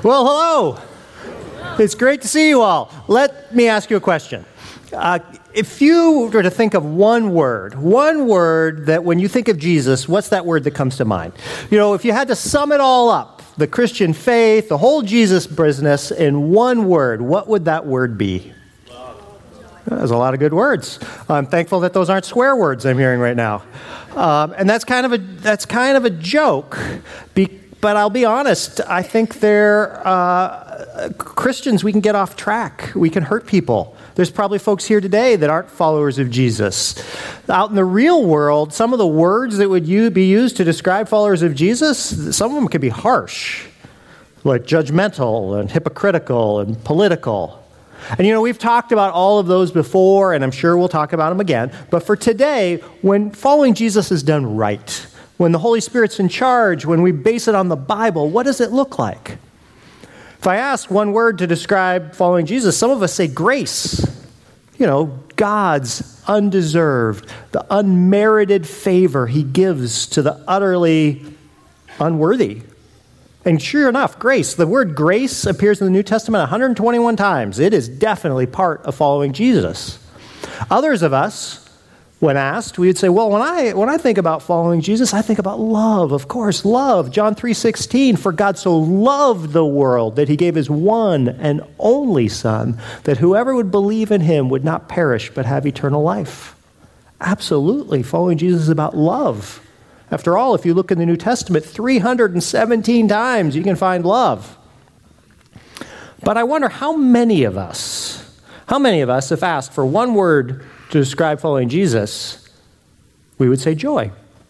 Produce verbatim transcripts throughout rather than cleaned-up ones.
Well, hello. It's great to see you all. Let me ask you a question. Uh, if you were to think of one word, one word that when you think of Jesus, what's that word that comes to mind? You know, if you had to sum it all up, the Christian faith, the whole Jesus business in one word, what would that word be? There's a lot of good words. I'm thankful that those aren't swear words I'm hearing right now. Um, and that's kind of a that's kind of a joke. Be, but I'll be honest, I think they're uh, Christians, we can get off track. We can hurt people. There's probably folks here today that aren't followers of Jesus. Out in the real world, some of the words that would you, be used to describe followers of Jesus, some of them could be harsh, like judgmental and hypocritical and political. And you know, we've talked about all of those before, and I'm sure we'll talk about them again. But for today, when following Jesus is done right, when the Holy Spirit's in charge, when we base it on the Bible, what does it look like? If I ask one word to describe following Jesus, some of us say grace. You know, God's undeserved, the unmerited favor he gives to the utterly unworthy. And sure enough, grace, the word grace appears in the New Testament one hundred twenty-one times. It is definitely part of following Jesus. Others of us, when asked, we would say, well, when I when I think about following Jesus, I think about love. Of course, love. John three sixteen, for God so loved the world that he gave his one and only Son, that whoever would believe in him would not perish but have eternal life. Absolutely, following Jesus is about love. After all, if you look in the New Testament, three hundred seventeen times you can find love. But I wonder how many of us, how many of us, if asked for one word to describe following Jesus, we would say joy.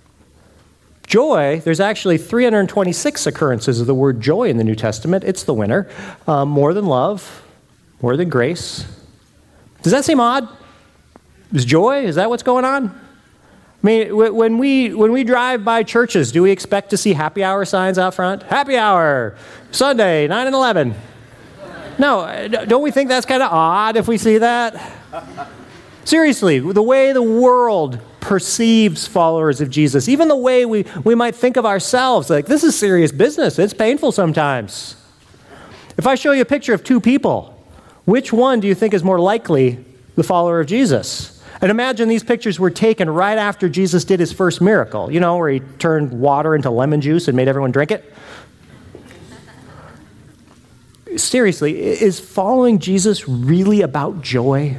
Joy, there's actually three hundred twenty-six occurrences of the word joy in the New Testament. It's the winner. Um, more than love, more than grace. Does that seem odd? Is joy, is that what's going on? I mean, when we when we drive by churches, do we expect to see happy hour signs out front? Happy hour, Sunday, nine and eleven. No, don't we think that's kind of odd if we see that? Seriously, the way the world perceives followers of Jesus, even the way we, we might think of ourselves, like this is serious business. It's painful sometimes. If I show you a picture of two people, which one do you think is more likely the follower of Jesus? And imagine these pictures were taken right after Jesus did his first miracle, you know, where he turned water into lemon juice and made everyone drink it. Seriously, is following Jesus really about joy?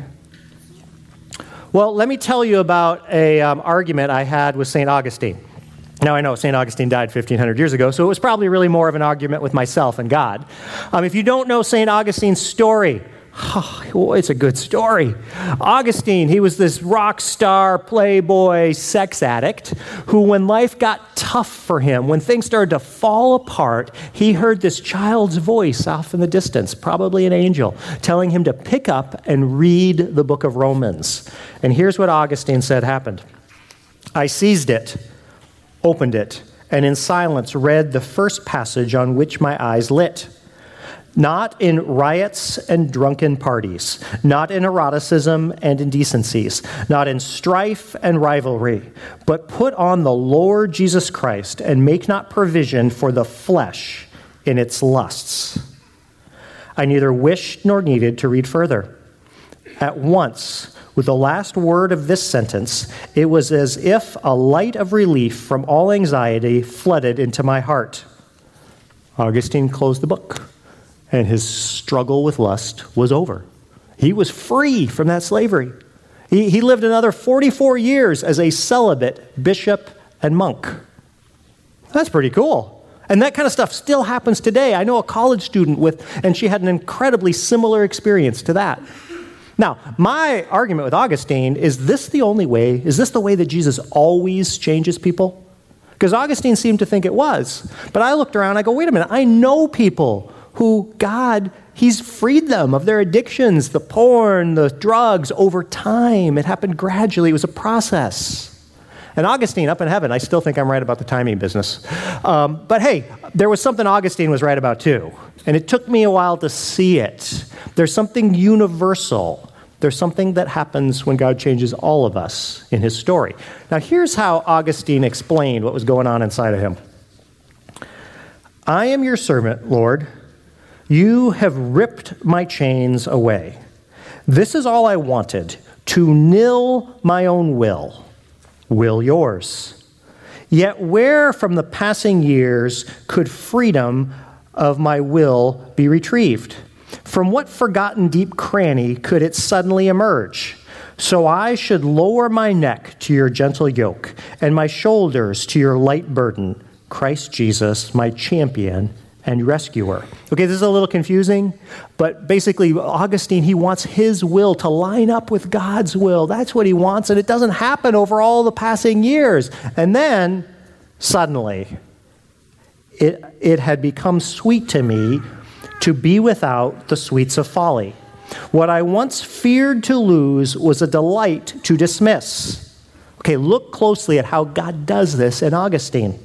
Well, let me tell you about an um, argument I had with Saint Augustine. Now, I know Saint Augustine died fifteen hundred years ago, so it was probably really more of an argument with myself and God. Um, if you don't know Saint Augustine's story, oh, it's a good story. Augustine, he was this rock star, playboy, sex addict who, when life got tough for him, when things started to fall apart, he heard this child's voice off in the distance, probably an angel, telling him to pick up and read the book of Romans. And here's what Augustine said happened. I seized it, opened it, and in silence read the first passage on which my eyes lit. Not in riots and drunken parties, not in eroticism and indecencies, not in strife and rivalry, but put on the Lord Jesus Christ and make not provision for the flesh in its lusts. I neither wished nor needed to read further. At once, with the last word of this sentence, it was as if a light of relief from all anxiety flooded into my heart. Augustine closed the book. And his struggle with lust was over. He was free from that slavery. He, he lived another forty-four years as a celibate bishop and monk. That's pretty cool. And that kind of stuff still happens today. I know a college student with, and she had an incredibly similar experience to that. Now, my argument with Augustine, is this the only way? Is this the way that Jesus always changes people? Because Augustine seemed to think it was. But I looked around, I go, wait a minute, I know people who God, he's freed them of their addictions, the porn, the drugs, over time. It happened gradually. It was a process. And Augustine, up in heaven, I still think I'm right about the timing business. Um, but hey, there was something Augustine was right about too. And it took me a while to see it. There's something universal. There's something that happens when God changes all of us in his story. Now, here's how Augustine explained what was going on inside of him. I am your servant, Lord. You have ripped my chains away. This is all I wanted, to nill my own will, will yours. Yet where from the passing years could freedom of my will be retrieved? From what forgotten deep cranny could it suddenly emerge? So I should lower my neck to your gentle yoke, and my shoulders to your light burden, Christ Jesus, my champion and rescuer. Okay, this is a little confusing, but basically Augustine, he wants his will to line up with God's will. That's what he wants, and it doesn't happen over all the passing years. And then, suddenly, it, it had become sweet to me to be without the sweets of folly. What I once feared to lose was a delight to dismiss. Okay, look closely at how God does this in Augustine.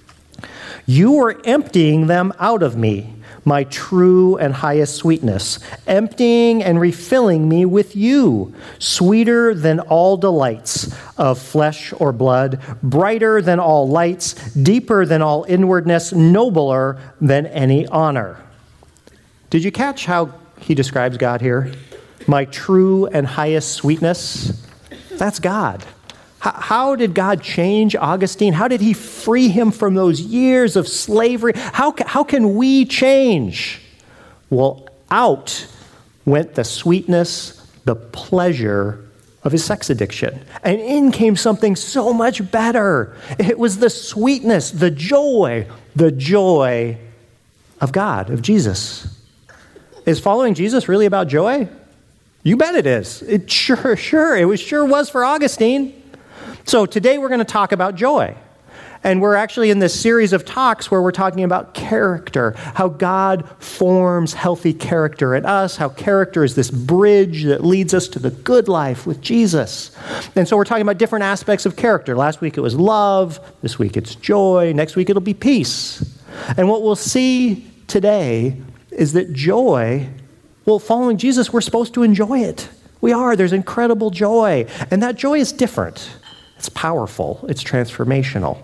You are emptying them out of me, my true and highest sweetness, emptying and refilling me with you, sweeter than all delights of flesh or blood, brighter than all lights, deeper than all inwardness, nobler than any honor. Did you catch how he describes God here? My true and highest sweetness. That's God. How, how did God change Augustine? How did he free him from those years of slavery? How, how can we change? Well, out went the sweetness, the pleasure of his sex addiction. And in came something so much better. It was the sweetness, the joy, the joy of God, of Jesus. Is following Jesus really about joy? You bet it is. It sure, sure, it was sure was for Augustine. So today we're going to talk about joy. And we're actually in this series of talks where we're talking about character, how God forms healthy character in us, how character is this bridge that leads us to the good life with Jesus. And so we're talking about different aspects of character. Last week it was love. This week it's joy. Next week it'll be peace. And what we'll see today is that joy, well, following Jesus, we're supposed to enjoy it. We are. There's incredible joy. And that joy is different. It's powerful. It's transformational.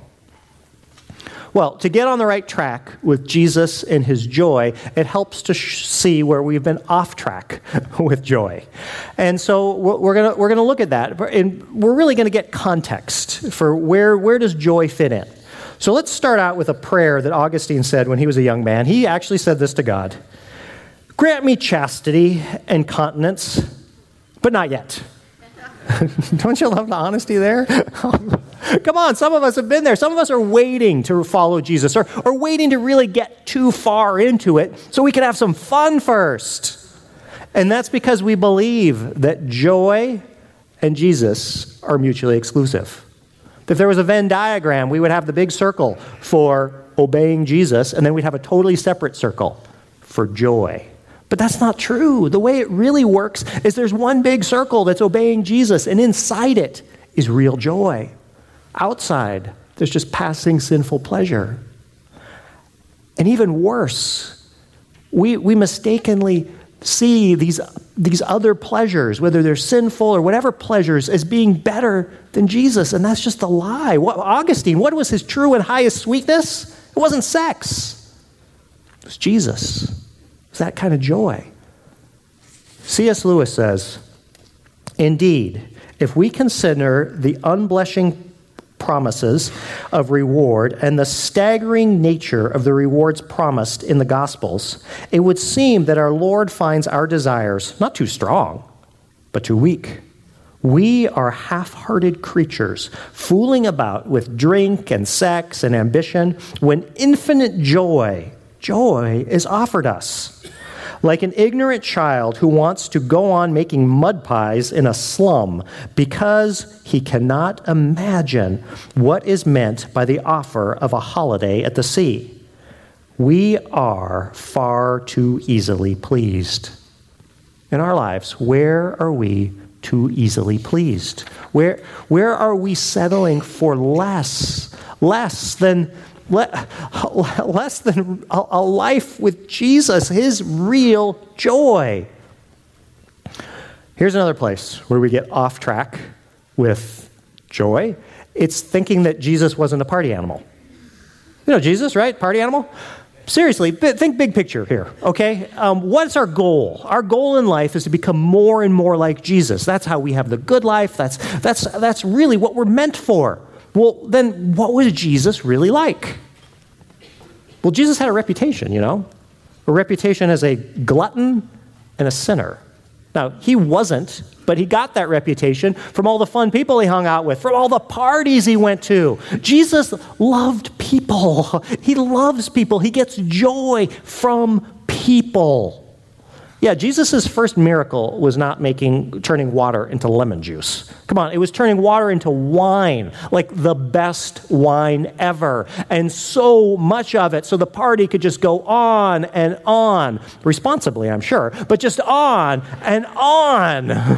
Well, to get on the right track with Jesus and his joy, it helps to sh- see where we've been off track with joy. And so we're going to we're going to look at that. And we're really going to get context for where, where does joy fit in. So let's start out with a prayer that Augustine said when he was a young man. He actually said this to God. Grant me chastity and continence, but not yet. Don't you love the honesty there? Come on, some of us have been there. Some of us are waiting to follow Jesus or, or waiting to really get too far into it so we can have some fun first. And that's because we believe that joy and Jesus are mutually exclusive. If there was a Venn diagram, we would have the big circle for obeying Jesus, and then we'd have a totally separate circle for joy. But that's not true. The way it really works is there's one big circle that's obeying Jesus, and inside it is real joy. Outside, there's just passing sinful pleasure. And even worse, we, we mistakenly see these, these other pleasures, whether they're sinful or whatever pleasures, as being better than Jesus, and that's just a lie. What, Augustine, what was his true and highest sweetness? It wasn't sex. It was Jesus. It was that kind of joy. C S Lewis says, indeed, if we consider the unblushing promises of reward and the staggering nature of the rewards promised in the Gospels, it would seem that our Lord finds our desires not too strong, but too weak. We are half-hearted creatures, fooling about with drink and sex and ambition when infinite joy, joy is offered us. Like an ignorant child who wants to go on making mud pies in a slum because he cannot imagine what is meant by the offer of a holiday at the sea. We are far too easily pleased. In our lives, where are we too easily pleased? Where, where are we settling for less, less than less than a life with Jesus, his real joy? Here's another place where we get off track with joy. It's thinking that Jesus wasn't a party animal. You know Jesus, right? Party animal? seriously, think big picture here, okay? Um, what's our goal? Our goal in life is to become more and more like Jesus. That's how we have the good life. That's, that's, that's really what we're meant for. Well, then what was Jesus really like? Well, Jesus had a reputation, you know, a reputation as a glutton and a sinner. Now, he wasn't, but he got that reputation from all the fun people he hung out with, from all the parties he went to. Jesus loved people. He loves people. He gets joy from people. Yeah, Jesus' first miracle was not making, turning water into lemon juice. Come on, it was turning water into wine, like the best wine ever. And so much of it, so the party could just go on and on, responsibly, I'm sure, but just on and on.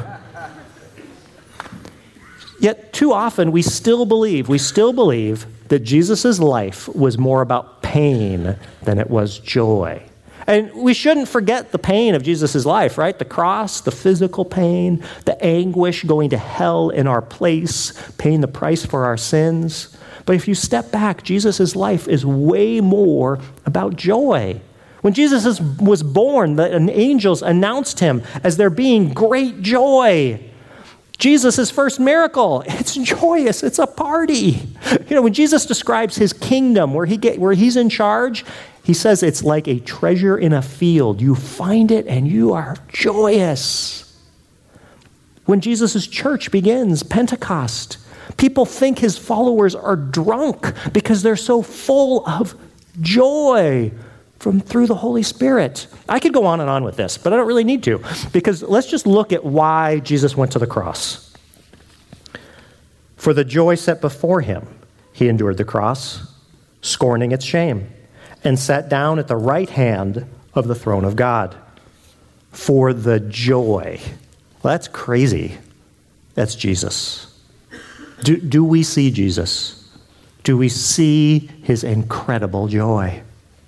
Yet too often we still believe, we still believe that Jesus' life was more about pain than it was joy. And we shouldn't forget the pain of Jesus' life, right? The cross, the physical pain, the anguish, going to hell in our place, paying the price for our sins. But if you step back, Jesus' life is way more about joy. When Jesus was born, the angels announced him as there being great joy. Jesus' first miracle, it's joyous, it's a party. You know, when Jesus describes his kingdom where he get, where he's in charge, he says it's like a treasure in a field. You find it and you are joyous. When Jesus' church begins, Pentecost, people think his followers are drunk because they're so full of joy from through the Holy Spirit. I could go on and on with this, but I don't really need to, because let's just look at why Jesus went to the cross. For the joy set before him, he endured the cross, scorning its shame, and sat down at the right hand of the throne of God. For the joy. Well, that's crazy. That's Jesus. Do, do we see Jesus? Do we see his incredible joy?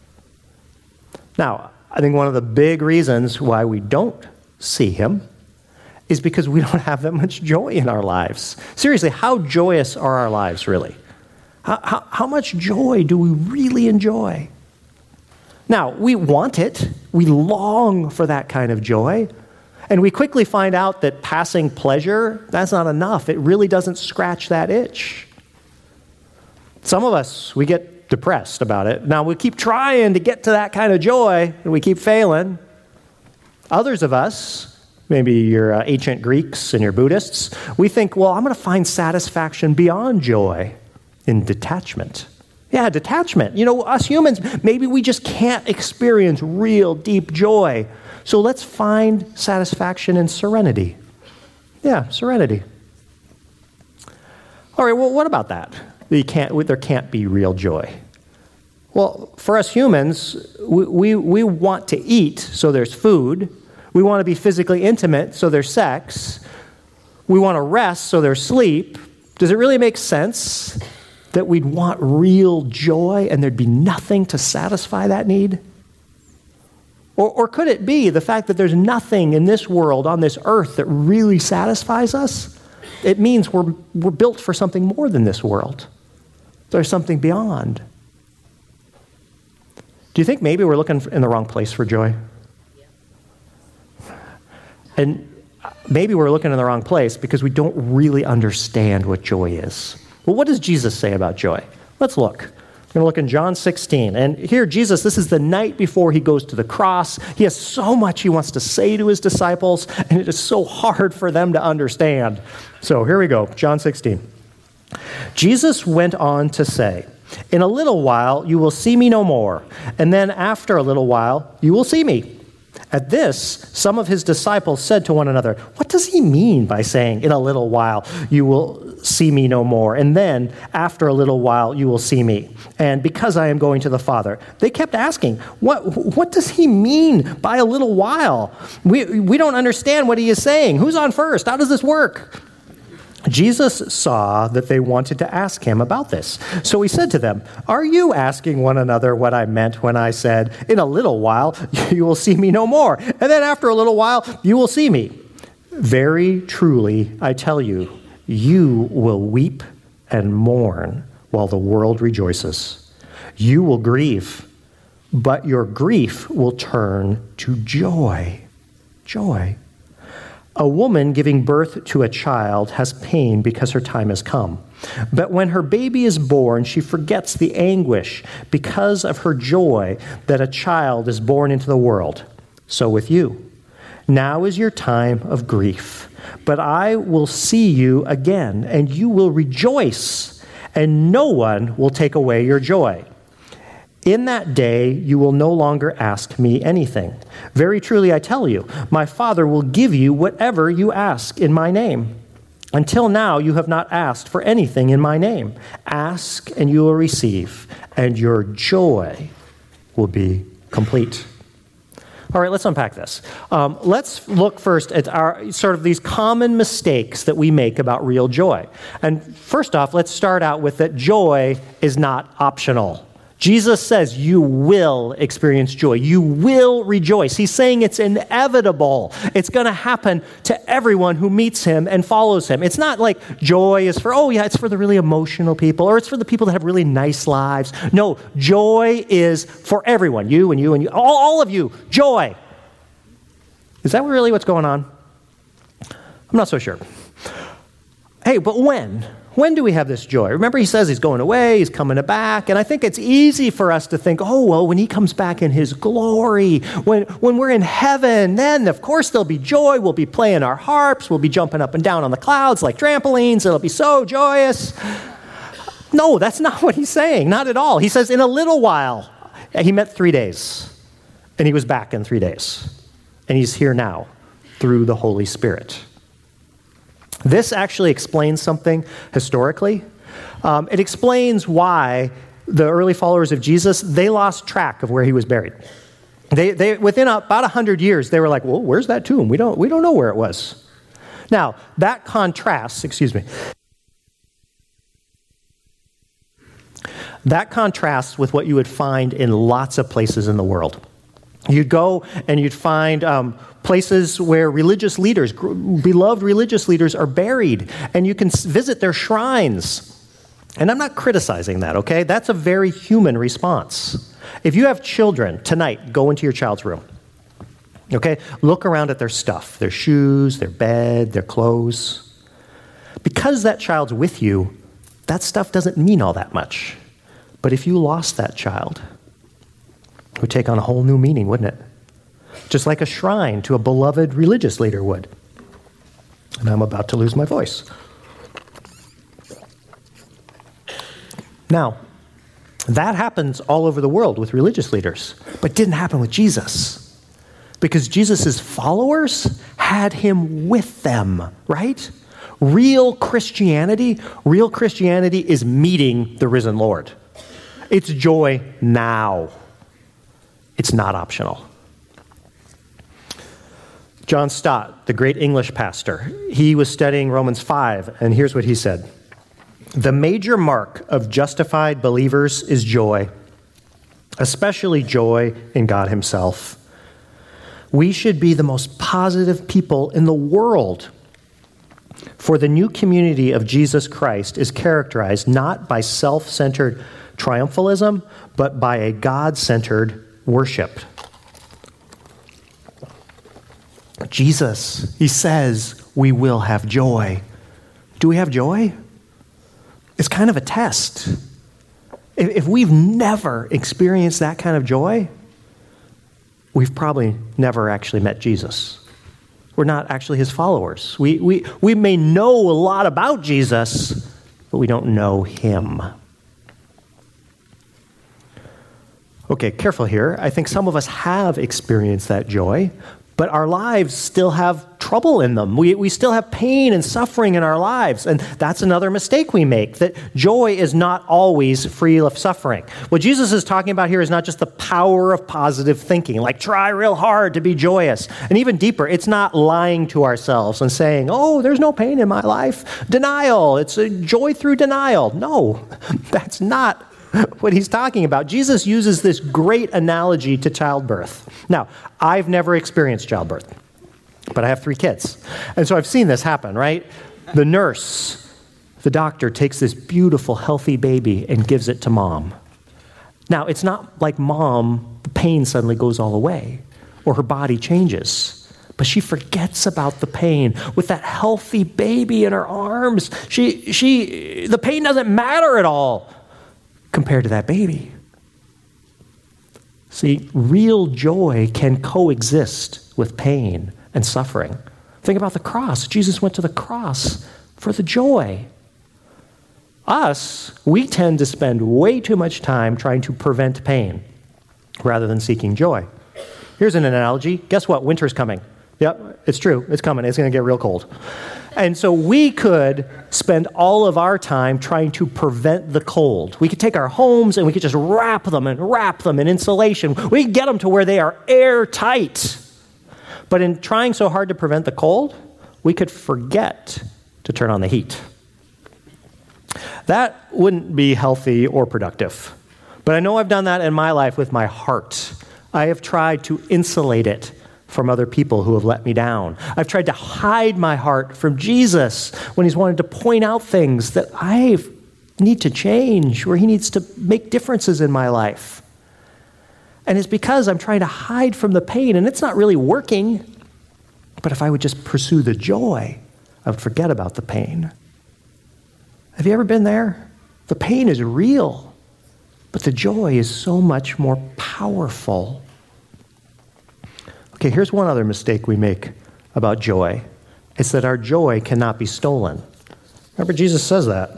Now, I think one of the big reasons why we don't see him is because we don't have that much joy in our lives. Seriously, how joyous are our lives, really? How, how, how much joy do we really enjoy? Now, we want it. We long for that kind of joy. And we quickly find out that passing pleasure, that's not enough. It really doesn't scratch that itch. Some of us, we get depressed about it. Now, we keep trying to get to that kind of joy, and we keep failing. Others of us, maybe your uh, ancient Greeks and your Buddhists, we think, well, I'm going to find satisfaction beyond joy in detachment. Yeah, detachment. You know, us humans, maybe we just can't experience real deep joy. So let's find satisfaction in serenity. Yeah, serenity. All right, well, what about that? You can't, there can't be real joy. Well, for us humans, we, we, we want to eat, so there's food. We want to be physically intimate, so there's sex. We want to rest, so there's sleep. Does it really make sense that we'd want real joy and there'd be nothing to satisfy that need? Or, or could it be the fact that there's nothing in this world, on this earth, that really satisfies us? It means we're, we're built for something more than this world. There's something beyond. Do you think maybe we're looking in the wrong place for joy? And maybe we're looking in the wrong place because we don't really understand what joy is. Well, what does Jesus say about joy? Let's look. We're going to look in John sixteen. And here, Jesus, this is the night before he goes to the cross. He has so much he wants to say to his disciples, and it is so hard for them to understand. So here we go, John sixteen. Jesus went on to say, "In a little while you will see me no more, and then after a little while you will see me." At this, some of his disciples said to one another, "What does he mean by saying, 'In a little while you will see me no more, and then after a little while you will see me, and because I am going to the Father?'" They kept asking, what, what does he mean by a little while? We, we don't understand what he is saying. Who's on first? How does this work? Jesus saw that they wanted to ask him about this. So he said to them, "Are you asking one another what I meant when I said, 'In a little while you will see me no more, and then after a little while you will see me'? Very truly, I tell you, you will weep and mourn while the world rejoices. You will grieve, but your grief will turn to joy. Joy. A woman giving birth to a child has pain because her time has come. But when her baby is born, she forgets the anguish because of her joy that a child is born into the world. So with you. Now is your time of grief, but I will see you again, and you will rejoice, and no one will take away your joy. In that day, you will no longer ask me anything. Very truly, I tell you, my Father will give you whatever you ask in my name. Until now, you have not asked for anything in my name. Ask, and you will receive, and your joy will be complete. All right, let's unpack this. Um, let's look first at our sort of these common mistakes that we make about real joy. And first off, let's start out with that joy is not optional. Jesus says you will experience joy. You will rejoice. He's saying it's inevitable. It's going to happen to everyone who meets him and follows him. It's not like joy is for, oh yeah, it's for the really emotional people, or it's for the people that have really nice lives. No, joy is for everyone. You and you and you, all, all of you, joy. Is that really what's going on? I'm not so sure. Hey, but when? When do we have this joy? Remember, he says he's going away, he's coming back, and I think it's easy for us to think, oh, well, when he comes back in his glory, when, when we're in heaven, then of course there'll be joy. We'll be playing our harps, we'll be jumping up and down on the clouds like trampolines, it'll be so joyous. No, that's not what he's saying, not at all. He says in a little while, he meant three days, and he was back in three days, and he's here now through the Holy Spirit. This actually explains something historically. Um, it explains why the early followers of Jesus, they lost track of where he was buried. They, they within a, about one hundred years, they were like, well, where's that tomb? We don't, we don't know where it was. Now, that contrasts, excuse me, that contrasts with what you would find in lots of places in the world. You'd go and you'd find um, places where religious leaders, beloved religious leaders, are buried, and you can visit their shrines. And I'm not criticizing that, okay? That's a very human response. If you have children, tonight, go into your child's room, okay? Look around at their stuff, their shoes, their bed, their clothes. Because that child's with you, that stuff doesn't mean all that much. But if you lost that child, it would take on a whole new meaning, wouldn't it? Just like a shrine to a beloved religious leader would. And I'm about to lose my voice. Now, that happens all over the world with religious leaders, but didn't happen with Jesus. Because Jesus' followers had him with them, right? Real Christianity, real Christianity is meeting the risen Lord. It's joy now. It's not optional. John Stott, the great English pastor, he was studying Romans five, and here's what he said. The major mark of justified believers is joy, especially joy in God himself. We should be the most positive people in the world, for the new community of Jesus Christ is characterized not by self-centered triumphalism, but by a God-centered worship. Jesus, he says we will have joy. Do we have joy? It's kind of a test. If, if we've never experienced that kind of joy, we've probably never actually met Jesus. We're not actually his followers. We, we, we may know a lot about Jesus, but we don't know him. Okay, careful here. I think some of us have experienced that joy, but our lives still have trouble in them. We, we still have pain and suffering in our lives, and that's another mistake we make, that joy is not always free of suffering. What Jesus is talking about here is not just the power of positive thinking, like try real hard to be joyous. And even deeper, it's not lying to ourselves and saying, oh, there's no pain in my life. Denial, it's a joy through denial. No, that's not what he's talking about. Jesus uses this great analogy to childbirth. Now, I've never experienced childbirth, but I have three kids. And so I've seen this happen, right? The nurse, the doctor takes this beautiful, healthy baby and gives it to mom. Now, it's not like mom, the pain suddenly goes all away or her body changes, but she forgets about the pain. With that healthy baby in her arms, she, she, the pain doesn't matter at all compared to that baby. See, real joy can coexist with pain and suffering. Think about the cross. Jesus went to the cross for the joy. Us, we tend to spend way too much time trying to prevent pain rather than seeking joy. Here's an analogy. Guess what? Winter's coming. Yep, it's true. It's coming. It's going to get real cold. And so we could spend all of our time trying to prevent the cold. We could take our homes and we could just wrap them and wrap them in insulation. We could get them to where they are airtight. But in trying so hard to prevent the cold, we could forget to turn on the heat. That wouldn't be healthy or productive. But I know I've done that in my life with my heart. I have tried to insulate it from other people who have let me down. I've tried to hide my heart from Jesus when he's wanted to point out things that I need to change, where he needs to make differences in my life. And it's because I'm trying to hide from the pain, and it's not really working. But if I would just pursue the joy, I would forget about the pain. Have you ever been there? The pain is real, but the joy is so much more powerful. Okay, here's one other mistake we make about joy. It's that our joy cannot be stolen. Remember, Jesus says that.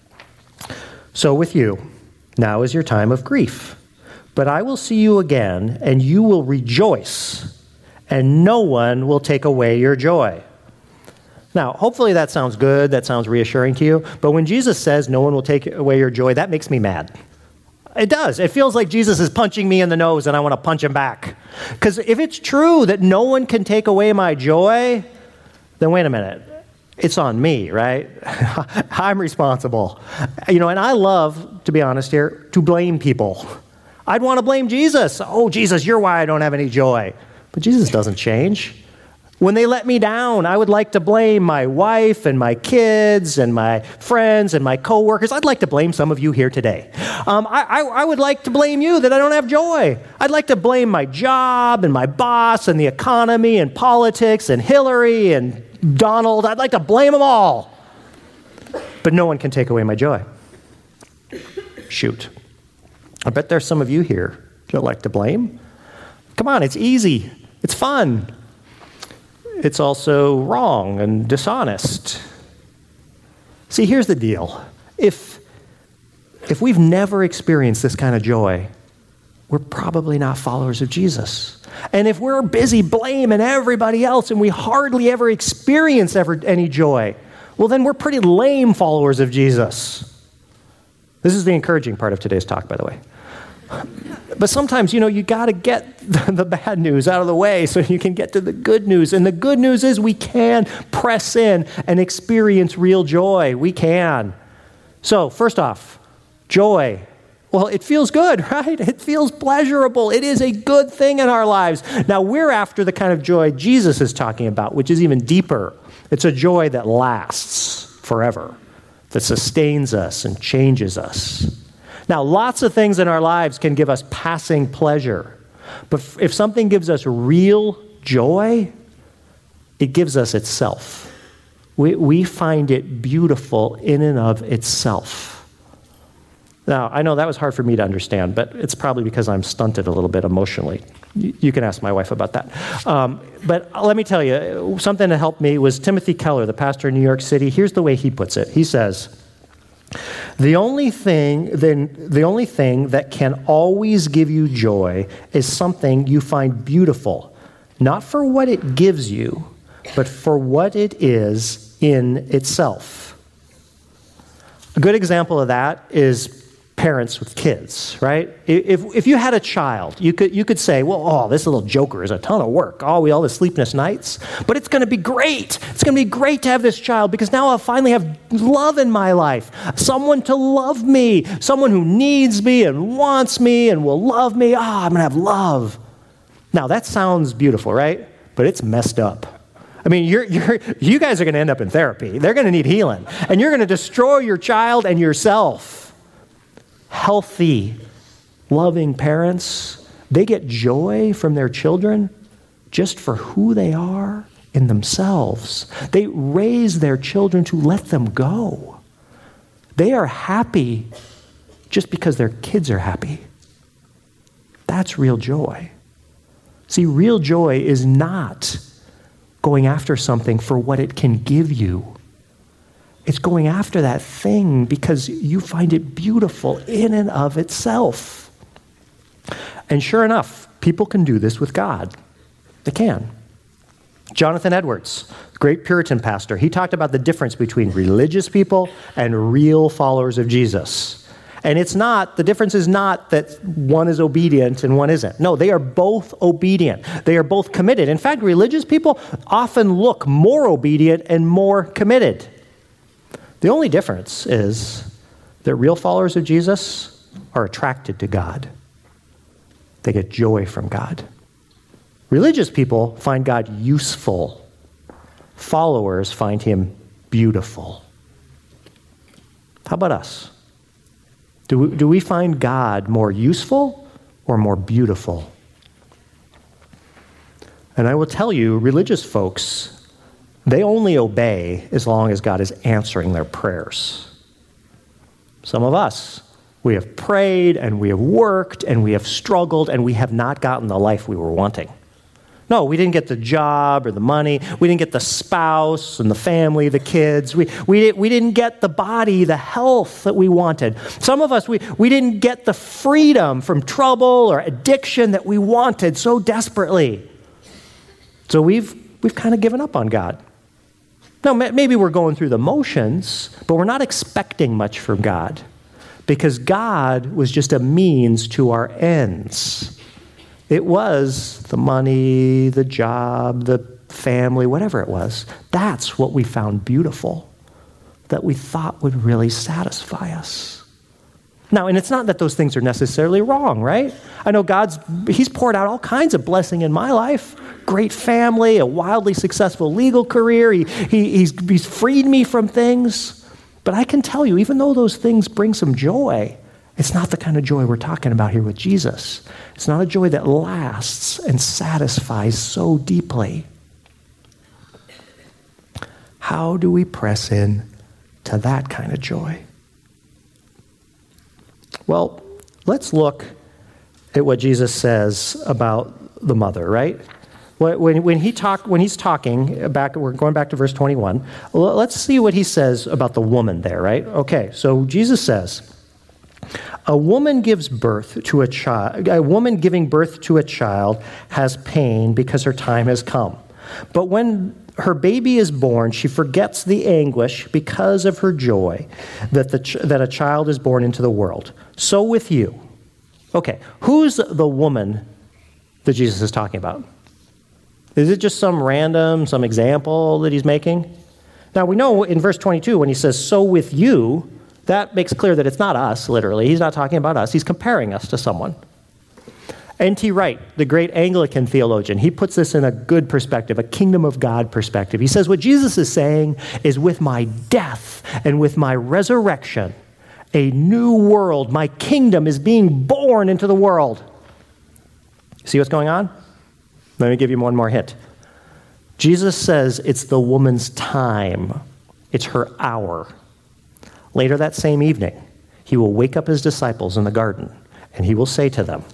So with you, now is your time of grief. But I will see you again, and you will rejoice, and no one will take away your joy. Now, hopefully that sounds good, that sounds reassuring to you, but when Jesus says no one will take away your joy, that makes me mad. It does. It feels like Jesus is punching me in the nose and I want to punch him back. Because if it's true that no one can take away my joy, then wait a minute. It's on me, right? I'm responsible. You know, and I love, to be honest here, to blame people. I'd want to blame Jesus. Oh, Jesus, you're why I don't have any joy. But Jesus doesn't change. When they let me down, I would like to blame my wife and my kids and my friends and my coworkers. I'd like to blame some of you here today. Um, I, I, I would like to blame you that I don't have joy. I'd like to blame my job and my boss and the economy and politics and Hillary and Donald. I'd like to blame them all. But no one can take away my joy. Shoot. I bet there's some of you here that like to blame. Come on, it's easy. It's fun. It's also wrong and dishonest. See, here's the deal. If, if we've never experienced this kind of joy, we're probably not followers of Jesus. And if we're busy blaming everybody else and we hardly ever experience ever any joy, well, then we're pretty lame followers of Jesus. This is the encouraging part of today's talk, by the way. But sometimes, you know, you got to get the, the bad news out of the way so you can get to the good news. And the good news is we can press in and experience real joy. We can. So, first off, joy. Well, it feels good, right? It feels pleasurable. It is a good thing in our lives. Now, we're after the kind of joy Jesus is talking about, which is even deeper. It's a joy that lasts forever, that sustains us and changes us. Now, lots of things in our lives can give us passing pleasure. But if something gives us real joy, it gives us itself. We, we find it beautiful in and of itself. Now, I know that was hard for me to understand, but it's probably because I'm stunted a little bit emotionally. You, you can ask my wife about that. Um, but let me tell you, something that helped me was Timothy Keller, the pastor in New York City. Here's the way he puts it. He says, The only thing, then, the only thing that can always give you joy is something you find beautiful, not for what it gives you, but for what it is in itself. A good example of that is parents with kids, right? If if you had a child, you could you could say, well, oh, this little joker is a ton of work. Oh, we all the sleepless nights. But it's going to be great. It's going to be great to have this child because now I'll finally have love in my life. Someone to love me. Someone who needs me and wants me and will love me. Ah, oh, I'm going to have love. Now, that sounds beautiful, right? But it's messed up. I mean, you're, you're, you guys are going to end up in therapy. They're going to need healing. And you're going to destroy your child and yourself. Healthy, loving parents, they get joy from their children just for who they are in themselves. They raise their children to let them go. They are happy just because their kids are happy. That's real joy. See, real joy is not going after something for what it can give you. It's going after that thing because you find it beautiful in and of itself. And sure enough, people can do this with God. They can. Jonathan Edwards, great Puritan pastor, he talked about the difference between religious people and real followers of Jesus. And it's not, the difference is not that one is obedient and one isn't. No, they are both obedient. They are both committed. In fact, religious people often look more obedient and more committed. The only difference is that real followers of Jesus are attracted to God. They get joy from God. Religious people find God useful. Followers find him beautiful. How about us? Do we, do we find God more useful or more beautiful? And I will tell you, religious folks, they only obey as long as God is answering their prayers. Some of us, we have prayed and we have worked and we have struggled and we have not gotten the life we were wanting. No, we didn't get the job or the money. We didn't get the spouse and the family, the kids. We, we, we didn't get the body, the health that we wanted. Some of us, we, we didn't get the freedom from trouble or addiction that we wanted so desperately. So we've, we've kind of given up on God. Now, maybe we're going through the motions, but we're not expecting much from God because God was just a means to our ends. It was the money, the job, the family, whatever it was. That's what we found beautiful, that we thought would really satisfy us. Now, and it's not that those things are necessarily wrong, right? I know God's, he's poured out all kinds of blessing in my life. Great family, a wildly successful legal career. He, he, he's, he's freed me from things. But I can tell you, even though those things bring some joy, it's not the kind of joy we're talking about here with Jesus. It's not a joy that lasts and satisfies so deeply. How do we press in to that kind of joy? Well, let's look at what Jesus says about the mother, right? When, when, he talk, when he's talking, back, we're going back to verse twenty-one, let's see what he says about the woman there, right? Okay, so Jesus says, A woman gives birth to a child. A woman giving birth to a child has pain because her time has come. But when her baby is born, she forgets the anguish because of her joy that the ch- that a child is born into the world. So with you. Okay, who's the woman that Jesus is talking about? Is it just some random, some example that he's making? Now we know in verse twenty-two when he says, so with you, that makes clear that it's not us, literally. He's not talking about us. He's comparing us to someone. N T Wright, the great Anglican theologian, he puts this in a good perspective, a kingdom of God perspective. He says what Jesus is saying is with my death and with my resurrection, a new world, my kingdom is being born into the world. See what's going on? Let me give you one more hint. Jesus says it's the woman's time. It's her hour. Later that same evening, he will wake up his disciples in the garden, and he will say to them,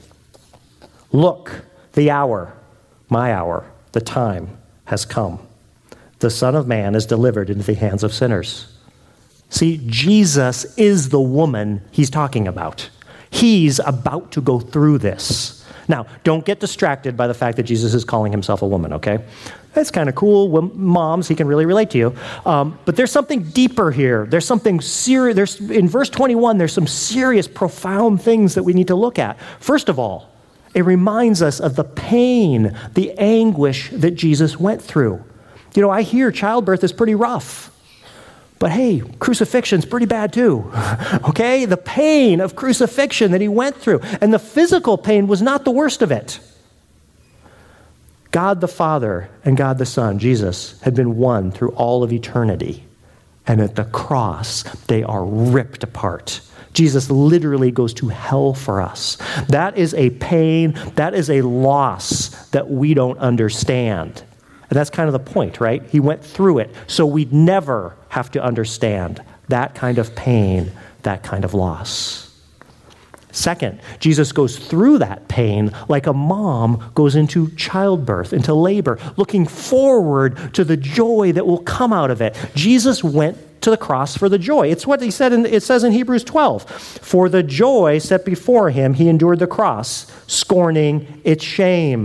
look, the hour, my hour, the time has come. The Son of Man is delivered into the hands of sinners. See, Jesus is the woman he's talking about. He's about to go through this. Now, don't get distracted by the fact that Jesus is calling himself a woman, okay? That's kind of cool. Moms, he can really relate to you. Um, but there's something deeper here. There's something serious. There's, in verse twenty-one, there's some serious, profound things that we need to look at. First of all, it reminds us of the pain, the anguish that Jesus went through. You know, I hear childbirth is pretty rough. But hey, crucifixion's pretty bad too, okay? The pain of crucifixion that he went through, and the physical pain was not the worst of it. God the Father and God the Son, Jesus, had been one through all of eternity. And at the cross, they are ripped apart. Jesus literally goes to hell for us. That is a pain, that is a loss that we don't understand. And that's kind of the point, right? He went through it, so we'd never have to understand that kind of pain, that kind of loss. Second, Jesus goes through that pain like a mom goes into childbirth, into labor, looking forward to the joy that will come out of it. Jesus went to the cross for the joy. It's what he said in, it says in Hebrews twelve. For the joy set before him, he endured the cross, scorning its shame.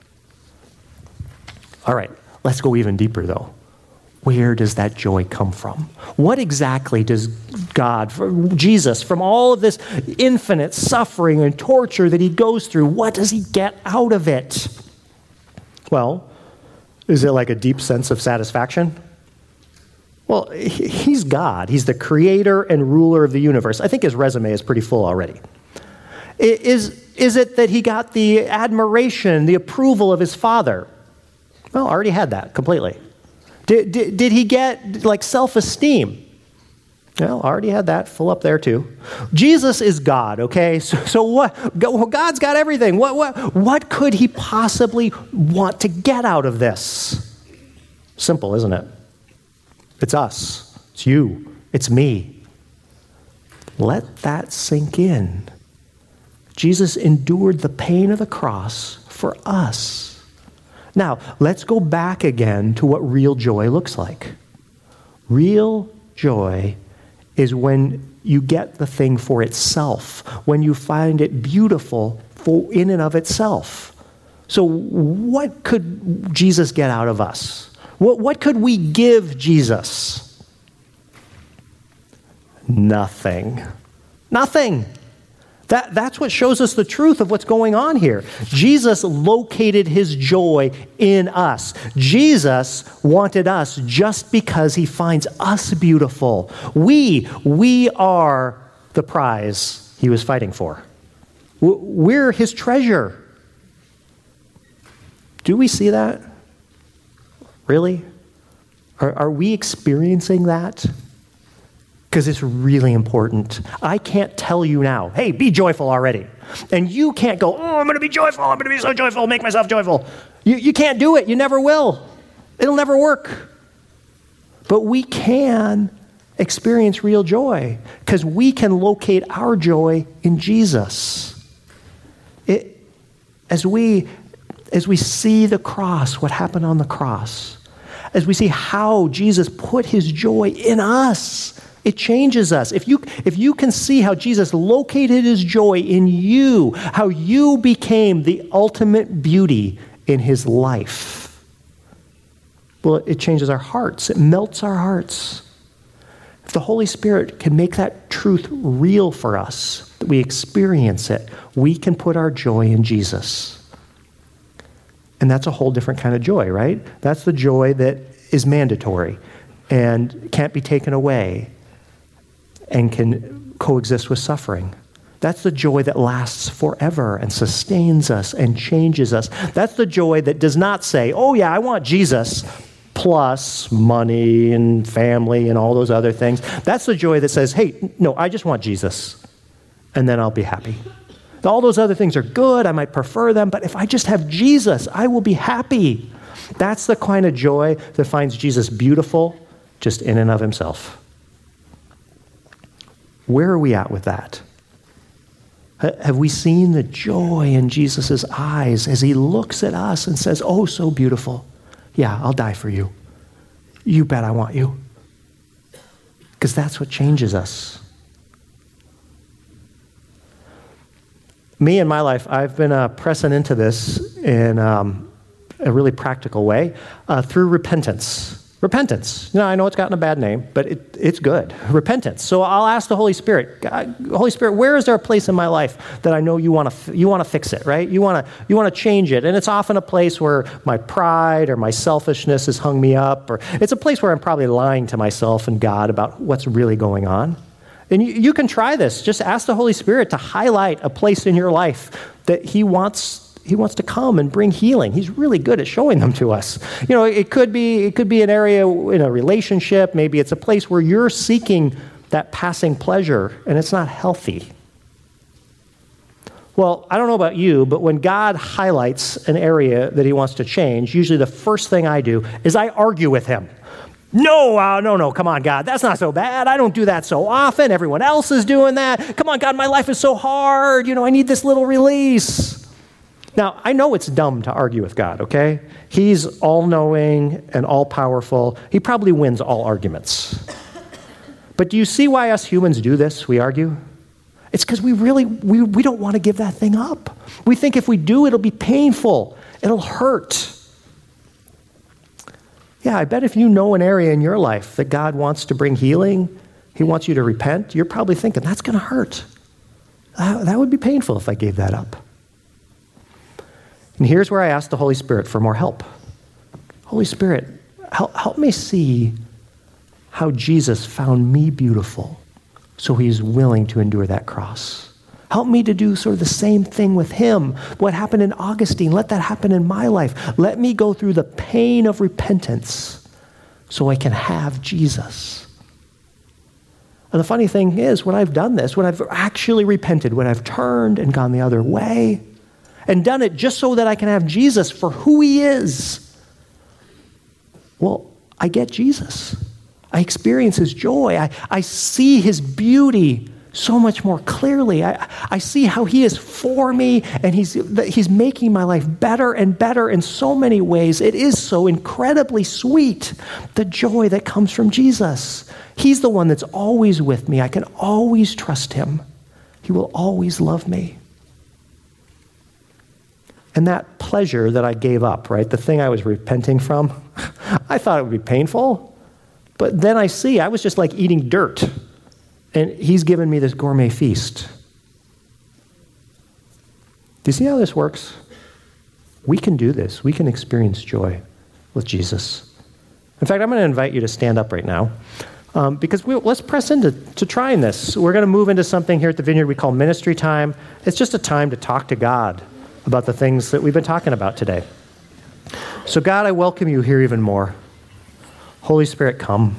All right, let's go even deeper though. Where does that joy come from? What exactly does God, Jesus, from all of this infinite suffering and torture that he goes through, what does he get out of it? Well, is it like a deep sense of satisfaction? Well, he's God. He's the creator and ruler of the universe. I think his resume is pretty full already. Is, is it that he got the admiration, the approval of his Father? Well, already had that completely. Did, did, did he get like self-esteem? Well, already had that full up there too. Jesus is God, okay? So, so what? Well, God's got everything. What, what, what could he possibly want to get out of this? Simple, isn't it? It's us. It's you. It's me. Let that sink in. Jesus endured the pain of the cross for us. Now, let's go back again to what real joy looks like. Real joy is when you get the thing for itself, when you find it beautiful for in and of itself. So what could Jesus get out of us? What, what could we give Jesus? Nothing. Nothing. That, that's what shows us the truth of what's going on here. Jesus located his joy in us. Jesus wanted us just because he finds us beautiful. We, we are the prize he was fighting for. We're his treasure. Do we see that? Really? Are, are we experiencing that? Because it's really important. I can't tell you now, hey, be joyful already. And you can't go, oh, I'm going to be joyful. I'm going to be so joyful, make myself joyful. You, you can't do it. You never will. It'll never work. But we can experience real joy because we can locate our joy in Jesus. It, as we, as we see the cross, what happened on the cross, as we see how Jesus put his joy in us, it changes us. If you, if you can see how Jesus located his joy in you, how you became the ultimate beauty in his life, well, it changes our hearts. It melts our hearts. If the Holy Spirit can make that truth real for us, that we experience it, we can put our joy in Jesus. And that's a whole different kind of joy, right? That's the joy that is mandatory and can't be taken away and can coexist with suffering. That's the joy that lasts forever and sustains us and changes us. That's the joy that does not say, oh yeah, I want Jesus plus money and family and all those other things. That's the joy that says, hey, no, I just want Jesus, and then I'll be happy. All those other things are good, I might prefer them, but if I just have Jesus, I will be happy. That's the kind of joy that finds Jesus beautiful just in and of himself. Where are we at with that? Have we seen the joy in Jesus' eyes as he looks at us and says, oh, so beautiful. Yeah, I'll die for you. You bet I want you. Because that's what changes us. Me in my life, I've been uh, pressing into this in um, a really practical way uh, through repentance. Repentance. You know, I know it's gotten a bad name, but it, it's good. Repentance. So I'll ask the Holy Spirit, God, Holy Spirit, where is there a place in my life that I know you want to you want to fix it, right? You want to you want to change it, and it's often a place where my pride or my selfishness has hung me up, or it's a place where I'm probably lying to myself and God about what's really going on. And you, you can try this. Just ask the Holy Spirit to highlight a place in your life that He wants. He wants to come and bring healing. He's really good at showing them to us. You know, it could be it could be an area in a relationship. Maybe it's a place where you're seeking that passing pleasure, and it's not healthy. Well, I don't know about you, but when God highlights an area that he wants to change, usually the first thing I do is I argue with him. No, uh, no, no, come on, God, that's not so bad. I don't do that so often. Everyone else is doing that. Come on, God, my life is so hard. You know, I need this little release. Now, I know it's dumb to argue with God, okay? He's all-knowing and all-powerful. He probably wins all arguments. But do you see why us humans do this? We argue. It's because we really, we, we don't want to give that thing up. We think if we do, it'll be painful. It'll hurt. Yeah, I bet if you know an area in your life that God wants to bring healing, he wants you to repent, you're probably thinking, that's going to hurt. Uh, that would be painful if I gave that up. And here's where I ask the Holy Spirit for more help. Holy Spirit, help, help me see how Jesus found me beautiful, so he's willing to endure that cross. Help me to do sort of the same thing with him. What happened in Augustine, let that happen in my life. Let me go through the pain of repentance so I can have Jesus. And the funny thing is, when I've done this, when I've actually repented, when I've turned and gone the other way, and done it just so that I can have Jesus for who he is, well, I get Jesus. I experience his joy. I, I see his beauty so much more clearly. I, I see how he is for me, and he's, he's making my life better and better in so many ways. It is so incredibly sweet, the joy that comes from Jesus. He's the one that's always with me. I can always trust him. He will always love me. And that pleasure that I gave up, right, the thing I was repenting from, I thought it would be painful. But then I see I was just like eating dirt, and he's given me this gourmet feast. Do you see how this works? We can do this. We can experience joy with Jesus. In fact, I'm going to invite you to stand up right now, um, because we, let's press into to trying this. We're going to move into something here at the Vineyard we call ministry time. It's just a time to talk to God about the things that we've been talking about today. So God, I welcome you here even more. Holy Spirit, come.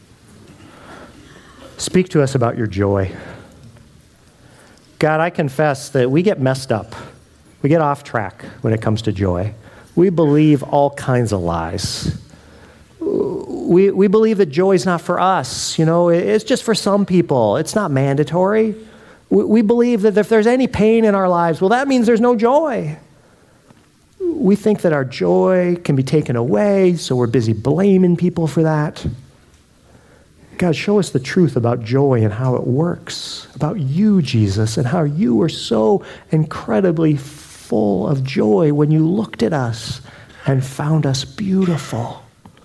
Speak to us about your joy. God, I confess that we get messed up. We get off track when it comes to joy. We believe all kinds of lies. We, we believe that joy is not for us. You know, it's just for some people. It's not mandatory. We, we believe that if there's any pain in our lives, well, that means there's no joy. We think that our joy can be taken away, so we're busy blaming people for that. God, show us the truth about joy and how it works, about you, Jesus, and how you were so incredibly full of joy when you looked at us and found us beautiful.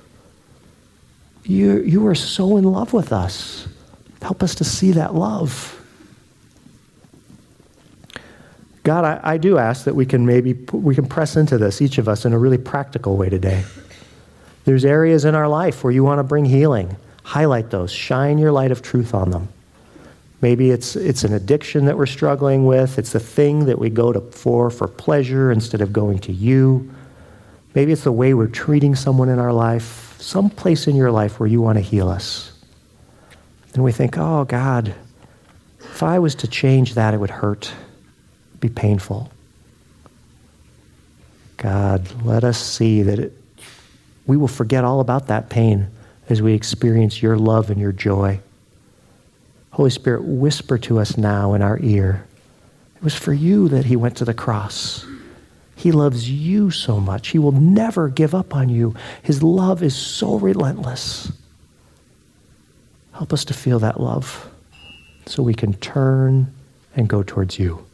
You, you were so in love with us. Help us to see that love. God, I, I do ask that we can maybe, we can press into this, each of us, in a really practical way today. There's areas in our life where you want to bring healing. Highlight those. Shine your light of truth on them. Maybe it's it's an addiction that we're struggling with. It's the thing that we go to for for pleasure instead of going to you. Maybe it's the way we're treating someone in our life. Some place in your life where you want to heal us. And we think, oh, God, if I was to change that, it would hurt. Be painful. God, let us see that it, we will forget all about that pain as we experience your love and your joy. Holy Spirit, whisper to us now in our ear. It was for you that he went to the cross. He loves you so much. He will never give up on you. His love is so relentless. Help us to feel that love so we can turn and go towards you.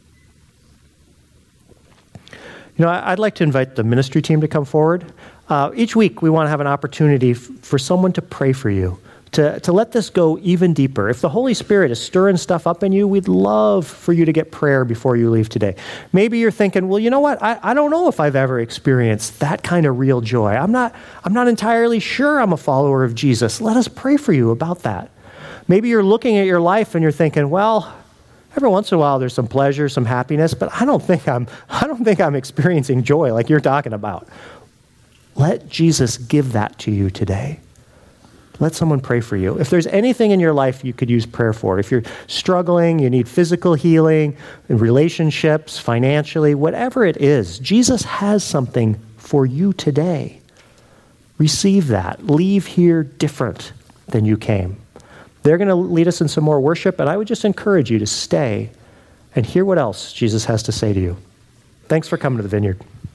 You know, I'd like to invite the ministry team to come forward. Uh, each week, we want to have an opportunity f- for someone to pray for you, to, to let this go even deeper. If the Holy Spirit is stirring stuff up in you, we'd love for you to get prayer before you leave today. Maybe you're thinking, well, you know what? I, I don't know if I've ever experienced that kind of real joy. I'm not, I'm not entirely sure I'm a follower of Jesus. Let us pray for you about that. Maybe you're looking at your life and you're thinking, well, every once in a while there's some pleasure, some happiness, but I don't think I'm I don't think I'm experiencing joy like you're talking about. Let Jesus give that to you today. let someone pray for you. If there's anything in your life you could use prayer for, if you're struggling, you need physical healing, relationships, financially, whatever it is, Jesus has something for you today. Receive that. Leave here different than you came. They're going to lead us in some more worship, and I would just encourage you to stay and hear what else Jesus has to say to you. Thanks for coming to the Vineyard.